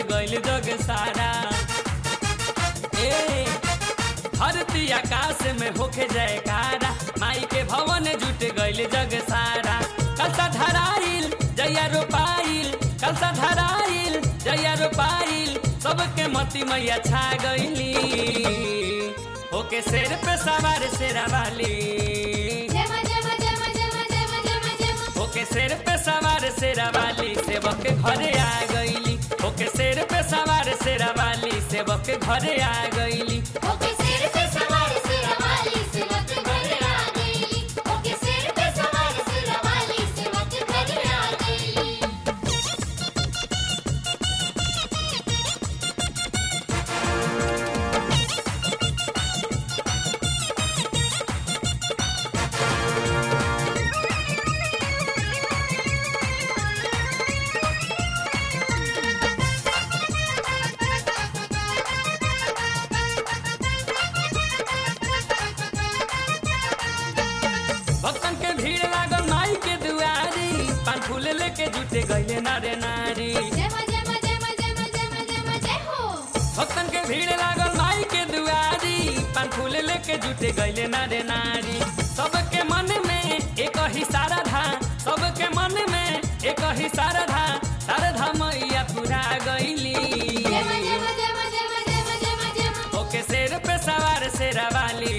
गइल जग सारा। ए धरती आकाश में होके जयकारा, माई के भवन जुट गइल जग सारा। कलसा धराइल जया रोपाइल, कलसा धराइल जया रोपाइल, सबके मती मैया छा गइली। होके शेर पे सवार शेरा वाली, होके शेर पे सवार शेरा वाली, सेवक के घरे आ गइली। होके शेर पे सवार शेरा वाली, सेवक के घरे आ गइली। होके शेर पे सवार शेरा वाली, सेवक के घरे आ गइली। होके शेर पे सवार शेरा वाली, सेवक के घरे आ गइली। भक्तन के भीड़ लागल माई के दुआरी, पान फूल लेके जुटे गइले नारे नारी। जय मां जय मां जय मां जय मां जय मां जय मां जय हो। भक्तन के भीड़ लागल माई के दुआरी, पान फूल लेके जुटे गइले नारे नारी। सबके मन में एक ही शारदा, सबके मन में एक ही शारदा, शारदा मैया पूरा गइली। जय मां जय मां जय मां जय मां जय मां जय मां जय मां। होके शेर पे सवार शेरा वाली,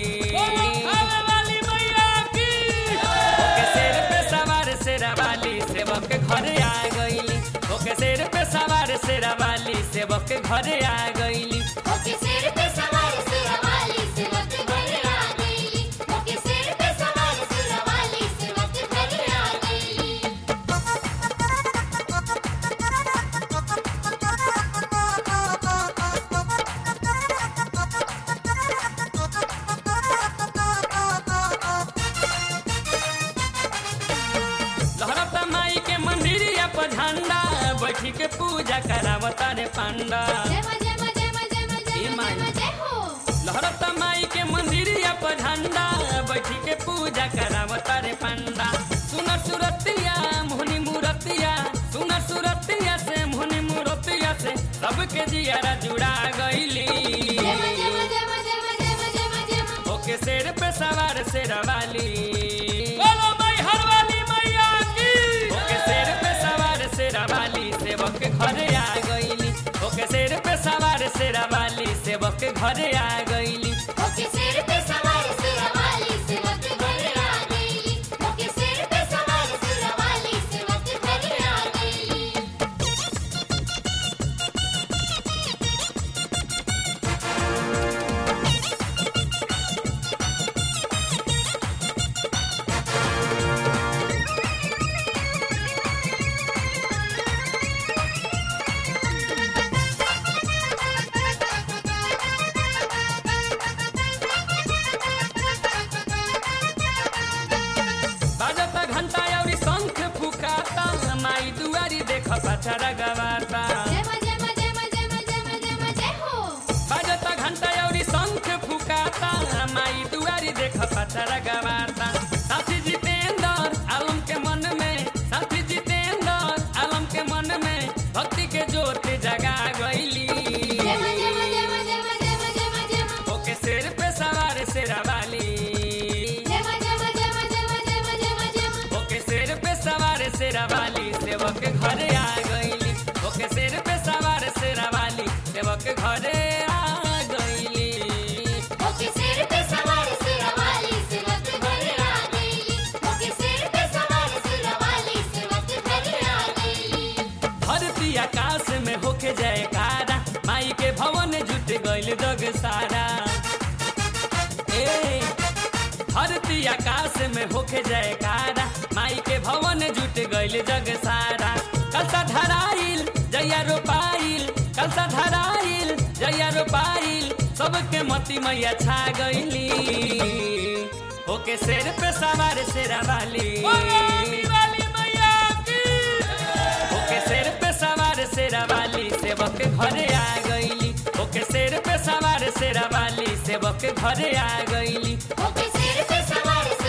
शेरा वाली, सेवक के घरे आ गइली। होके शेर पे सवार शेरा वाली, सेवक के घरे आ गइली। होके शेर पे सवार शेरा वाली, सेवक के घरे आ गइली। होके शेर पे सवार शेरा वाली, सेवक के घरे आ गइली। लहरता माई के मंदिरिया पर झंडा, बैठी के पूजा करावता रे पांडा। जय मां जय मां जय मां जय मां जय मां जय मां जय हो। लहरता माई के मंदिरिया पर झंडा, बैठी के पूजा करावता रे पांडा। सुनर सुरतिया मोहनी मूरतिया, सुनर सुरतिया से मोहनी मूरतिया से, सबके जियारा जुड़ा गइली। जय मां जय मां जय मां जय मां जय मां जय मां जय मां। होके शेर पे सवार शेरा वाली, शेरा वाली, सेवक के घरे आ गइली। होके शेर पे सवार शेरा वाली, सेवक के घरे आ गइली। होके शेर पे सवार शेरा वाली, सेवक के घरे आ गइली। होके शेर पे सवार शेरा वाली, सेवक के घरे आ गइली। बाजता घंटा अउरी शंख फुकाता, माई दुआरी देख पछाड़ा गवाता। जय मां जय मां जय मां जय मां जय मां जय मां जय हो। बाजता घंटा अउरी शंख फुकाता, माई दुआरी देख पछाड़ा गवाता। साथी जितेंद्र आलम के मन में, साथी जितेंद्र आलम के मन में, भक्ति के ज्योति जगा गइली। जय मां जय मां जय मां जय मां जय मां जय मां जय मां। होके शेर पे सवार शेरा वाली, जय मां जय मां जय मां जय मां जय मां जय मां जय मां। होके शेर पे सवार शेरा वाली, सेवक के घरे आ गइली। होके शेर पे सवार शेरा वाली, सेवक के घरे आ गइली। होके शेर पे सवार शेरा वाली, सेवक के घरे आ गइली। होके शेर पे सवार शेरा वाली, सेवक के घरे आ गइली। धरती आकाश में होके जयकारा, माई के भवन जुट गइल जग सारा। ए धरती आकाश में होके जयकारा, माई के भवन जुट गइल जग सारा। कलसा धराइल जया रोपाइल, कलसा धराइल जया रोपाइल, सबके मती मैया छा गइली। होके शेर पे सवार शेरा वाली, होके शेर पे सवार शेरा वाली, सेवक के घरे आ गइली। होके शेर पे सवार शेरा वाली, सेवक के घरे आ गइली। होके शेर पे सवार